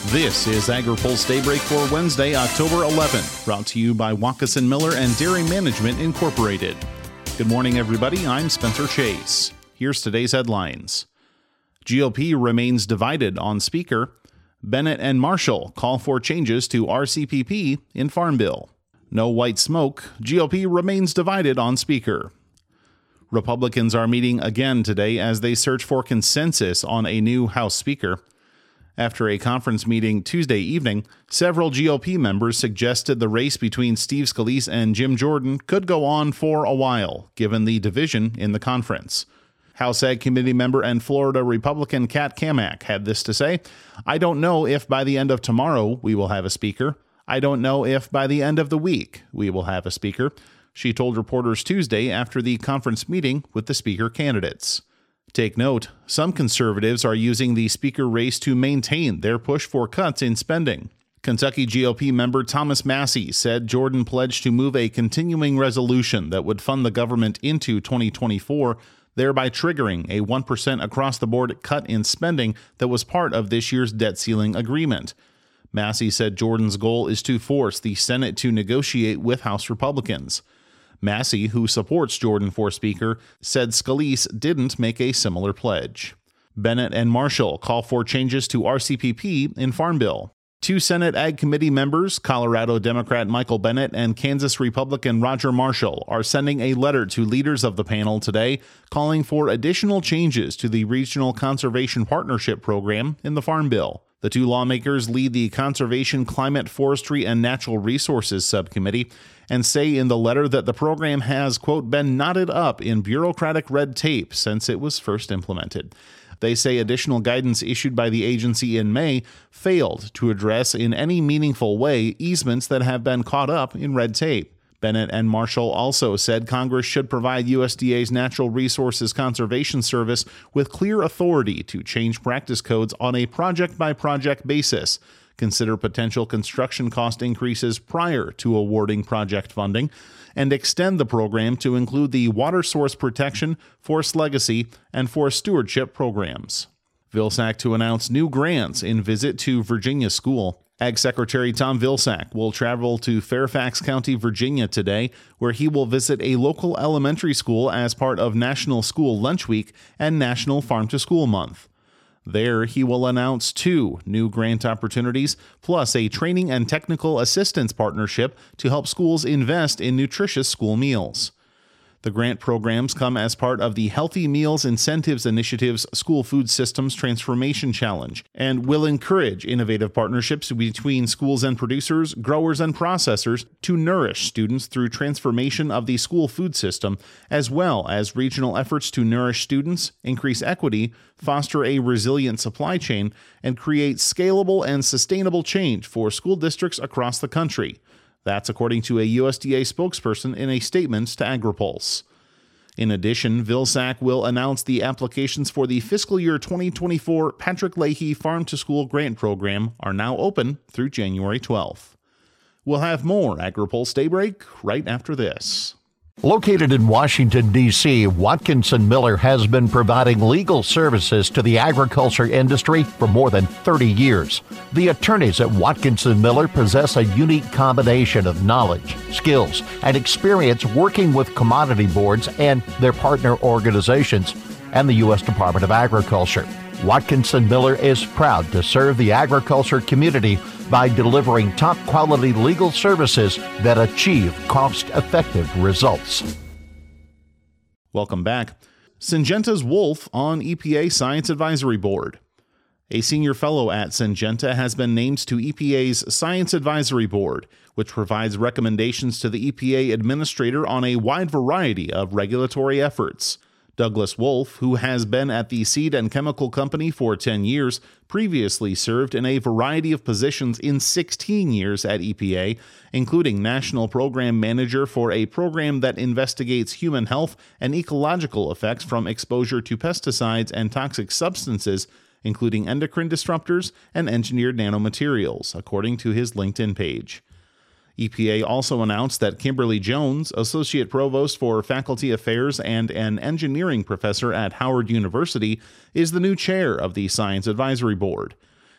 This is AgriPulse Daybreak for Wednesday, October 11th, brought to you by Watkinson Miller and Dairy Management Incorporated. Good morning, everybody. I'm Spencer Chase. Here's today's headlines. GOP remains divided on Speaker. Bennett and Marshall call for changes to RCPP in Farm Bill. No white smoke. GOP remains divided on Speaker. Republicans are meeting again today as they search for consensus on a new House Speaker. After a conference meeting Tuesday evening, several GOP members suggested the race between Steve Scalise and Jim Jordan could go on for a while, given the division in the conference. House Ag Committee member and Florida Republican Kat Cammack had this to say: "I don't know if by the end of tomorrow we will have a speaker. I don't know if by the end of the week we will have a speaker," she told reporters Tuesday after the conference meeting with the speaker candidates. Take note, some conservatives are using the speaker race to maintain their push for cuts in spending. Kentucky GOP member Thomas Massie said Jordan pledged to move a continuing resolution that would fund the government into 2024, thereby triggering a 1% across-the-board cut in spending that was part of this year's debt ceiling agreement. Massie said Jordan's goal is to force the Senate to negotiate with House Republicans. Massie, who supports Jordan for Speaker, said Scalise didn't make a similar pledge. Bennett and Marshall call for changes to RCPP in Farm Bill. Two Senate Ag Committee members, Colorado Democrat Michael Bennett and Kansas Republican Roger Marshall, are sending a letter to leaders of the panel today calling for additional changes to the Regional Conservation Partnership Program in the Farm Bill. The two lawmakers lead the Conservation, Climate, Forestry, and Natural Resources Subcommittee and say in the letter that the program has, quote, been knotted up in bureaucratic red tape since it was first implemented. They say additional guidance issued by the agency in May failed to address in any meaningful way easements that have been caught up in red tape. Bennett and Marshall also said Congress should provide USDA's Natural Resources Conservation Service with clear authority to change practice codes on a project-by-project basis, consider potential construction cost increases prior to awarding project funding, and extend the program to include the Water Source Protection, Forest Legacy, and Forest Stewardship programs. Vilsack to announce new grants in visit to Virginia school. Ag Secretary Tom Vilsack will travel to Fairfax County, Virginia today, where he will visit a local elementary school as part of National School Lunch Week and National Farm to School Month. There, he will announce 2 new grant opportunities, plus a training and technical assistance partnership to help schools invest in nutritious school meals. The grant programs come as part of the Healthy Meals Incentives Initiative's School Food Systems Transformation Challenge and will encourage innovative partnerships between schools and producers, growers, and processors to nourish students through transformation of the school food system, as well as regional efforts to nourish students, increase equity, foster a resilient supply chain, and create scalable and sustainable change for school districts across the country. That's according to a USDA spokesperson in a statement to AgriPulse. In addition, Vilsack will announce the applications for the fiscal year 2024 Patrick Leahy Farm to School Grant Program are now open through January 12th. We'll have more AgriPulse Daybreak right after this. Located in Washington, D.C., Watkinson Miller has been providing legal services to the agriculture industry for more than 30 years. The attorneys at Watkinson Miller possess a unique combination of knowledge, skills, and experience working with commodity boards and their partner organizations and the U.S. Department of Agriculture. Watkinson Miller is proud to serve the agriculture community by delivering top-quality legal services that achieve cost-effective results. Welcome back. Syngenta's Wolf on EPA Science Advisory Board. A senior fellow at Syngenta has been named to EPA's Science Advisory Board, which provides recommendations to the EPA administrator on a wide variety of regulatory efforts. Douglas Wolf, who has been at the seed and chemical company for 10 years, previously served in a variety of positions in 16 years at EPA, including National Program Manager for a program that investigates human health and ecological effects from exposure to pesticides and toxic substances, including endocrine disruptors and engineered nanomaterials, according to his LinkedIn page. EPA also announced that Kimberly Jones, Associate Provost for Faculty Affairs and an engineering professor at Howard University, is the new chair of the Science Advisory Board.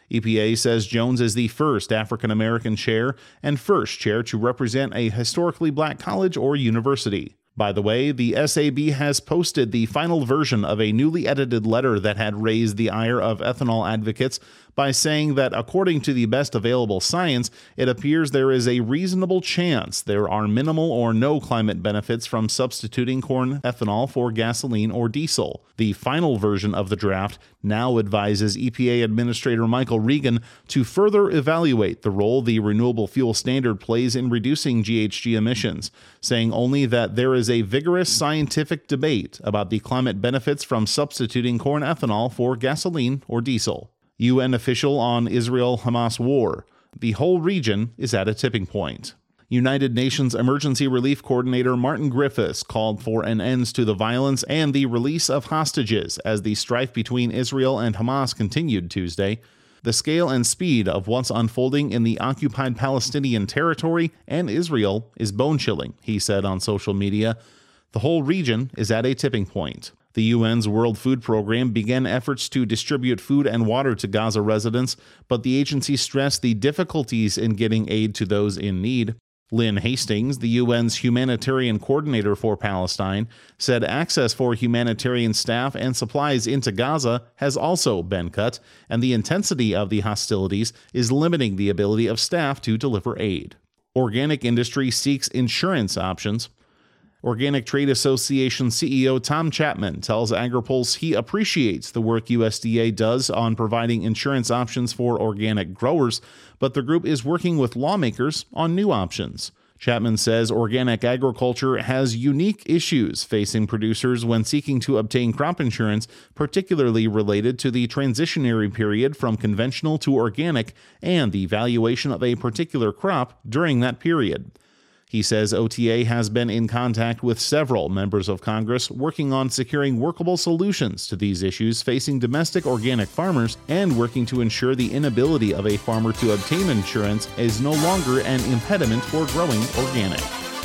EPA says Jones is the first African American chair and first chair to represent a historically black college or university. By the way, the SAB has posted the final version of a newly edited letter that had raised the ire of ethanol advocates by saying that according to the best available science, it appears there is a reasonable chance there are minimal or no climate benefits from substituting corn ethanol for gasoline or diesel. The final version of the draft now advises EPA Administrator Michael Regan to further evaluate the role the Renewable Fuel Standard plays in reducing GHG emissions, saying only that there is a vigorous scientific debate about the climate benefits from substituting corn ethanol for gasoline or diesel. UN official on Israel-Hamas war. The whole region is at a tipping point. United Nations Emergency Relief Coordinator Martin Griffiths called for an end to the violence and the release of hostages as the strife between Israel and Hamas continued Tuesday. The scale and speed of what's unfolding in the occupied Palestinian territory and Israel is bone-chilling, he said on social media. The whole region is at a tipping point. The UN's World Food Program began efforts to distribute food and water to Gaza residents, but the agency stressed the difficulties in getting aid to those in need. Lynn Hastings, the UN's humanitarian coordinator for Palestine, said access for humanitarian staff and supplies into Gaza has also been cut, and the intensity of the hostilities is limiting the ability of staff to deliver aid. Organic industry seeks insurance options. Organic Trade Association CEO Tom Chapman tells AgriPulse he appreciates the work USDA does on providing insurance options for organic growers, but the group is working with lawmakers on new options. Chapman says organic agriculture has unique issues facing producers when seeking to obtain crop insurance, particularly related to the transitionary period from conventional to organic and the valuation of a particular crop during that period. He says OTA has been in contact with several members of Congress working on securing workable solutions to these issues facing domestic organic farmers and working to ensure the inability of a farmer to obtain insurance is no longer an impediment for growing organic.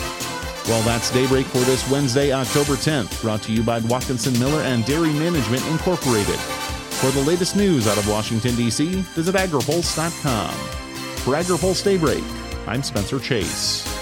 Well, that's Daybreak for this Wednesday, October 10th, brought to you by Watkinson Miller and Dairy Management Incorporated. For the latest news out of Washington, D.C., visit agripulse.com. For AgriPulse Daybreak, I'm Spencer Chase.